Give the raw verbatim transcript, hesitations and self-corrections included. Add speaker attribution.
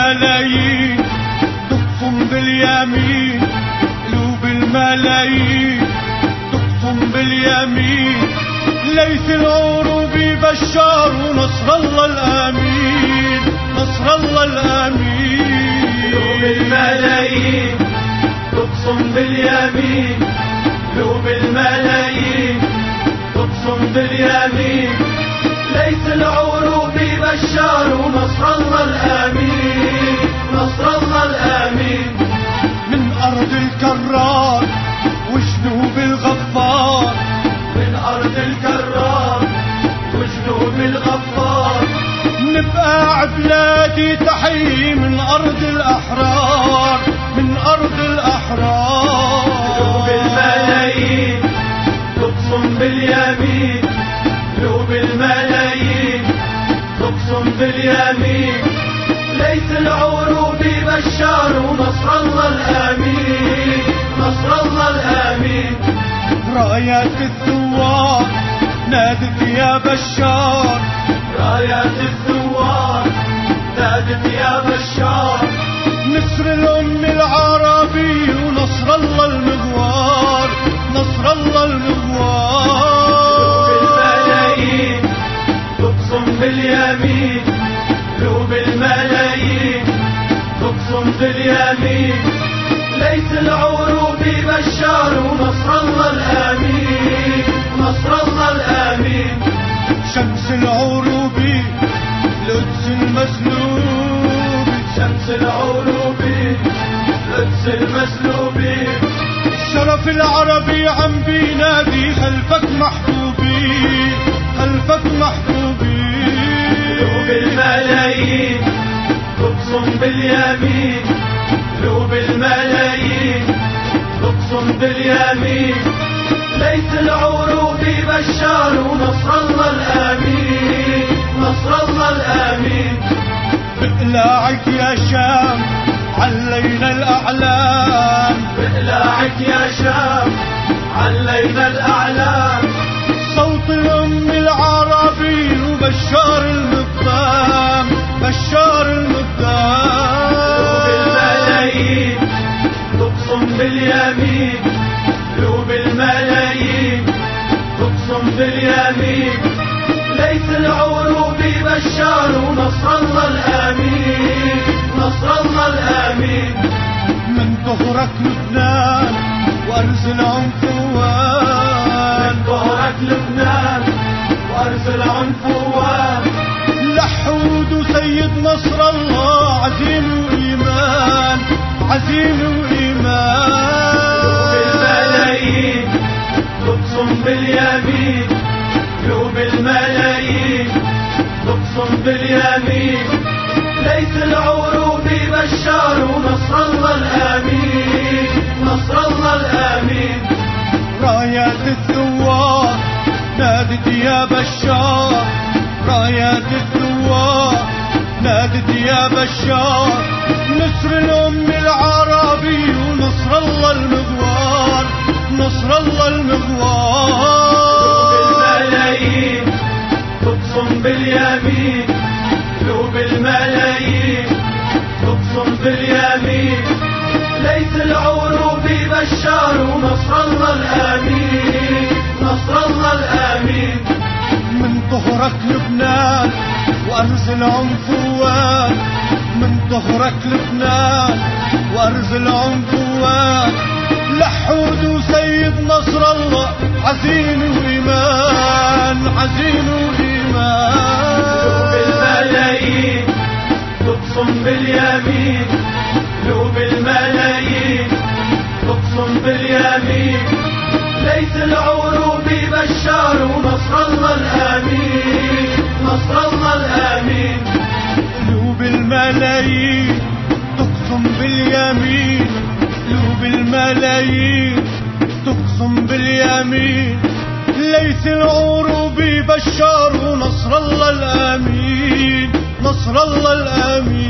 Speaker 1: الملايين تقسم باليمين، قلوب الملايين تقسم باليمين، ليث العروبي بشار ونصر الله الامين، نصر الله الامين.
Speaker 2: قلوب الملايين تقسم باليمين، قلوب الملايين تقسم باليمين، ليث العروبي بشار ونصر الله الامين، نصر الله الامين.
Speaker 1: من ارض الكرار وجنوب الغفار،
Speaker 2: من ارض الكرار وجنوب الغفار،
Speaker 1: نبقى عبلادي تحيي من ارض الاحرار، من ارض الاحرار.
Speaker 2: قلوب الملايين تقسم باليمين، قلوب الملايين تقسم باليمين، ليث العروبي بشار ونصر الله الامين، نصر الله الامين.
Speaker 1: رايات الثوار نادت يا بشار،
Speaker 2: رايات الثوار نادت يا بشار،
Speaker 1: نصر الأم العربي ونصر الله المغوار، نصر الله المغوار.
Speaker 2: قلوب الملايين تقسم باليمين، قلوب الملايين تقسم باليمين، ليث العروبي بشار ونصر الله الامين، نصر الله الامين.
Speaker 1: شمس العروبي القدس المسلوب،
Speaker 2: شمس العروبي القدس المسلوبي،
Speaker 1: الشرف العربي عم بينادي خلفك محبوبي، خلفك محبوبي.
Speaker 2: قلوب الملايين تقسم باليمين، قلوب الملايين تقسم باليمين، ليث العروبي بشار ونصر الله الامين، نصر الله الامين.
Speaker 1: بإقلاعك يا شام علينا الاعلام،
Speaker 2: بإقلاعك يا شام علينا الاعلام،
Speaker 1: صوت الام العربي وبشار المقدام، بشار المقدام.
Speaker 2: قلوب الملايين تقسم باليمين، قلوب الملايين تقسم باليمين، ليث العروبي بشار ونصر الله الامين، نصر الله الامين.
Speaker 1: من ظهرك لبنان وارز العنفوان،
Speaker 2: من ظهرك لبنان وارز العنفوان،
Speaker 1: لحود وسيد نصر الله عزيم وايمان، عزيم وايمان.
Speaker 2: قلوب الملايين تقسم باليمين، قلوب الملايين تقسم باليمين، ليث العروبي بشار ونصر الله الامين، نصر الله الامين.
Speaker 1: رايات الثوار نادت يا بشار، رايات الثوار نادت يا بشار، نصر الأم العربي ونصر الله المغوار، نصر الله المغوار.
Speaker 2: قلوب الملايين تقسم باليمين، قلوب الملايين تقسم باليمين، ليث العروبي بشار ونصر الله الامين، نصر الله الامين.
Speaker 1: من ظهرك لبنان وارز العنفوان، من ظهرك لبنان وارز العنفوان، لحود وسيد نصر الله عزيم وايمان، عزيم وايمان.
Speaker 2: قلوب الملايين تقسم باليمين، قلوب الملايين تقسم باليمين، ليث العروبي بشار ونصر الله الامين، نصر الله الامين.
Speaker 1: قلوب الملايين تقسم باليمين، قلوب الملايين تقسم باليمين، ليث العروبي بشار ونصر الله الامين، نصر الله الامين.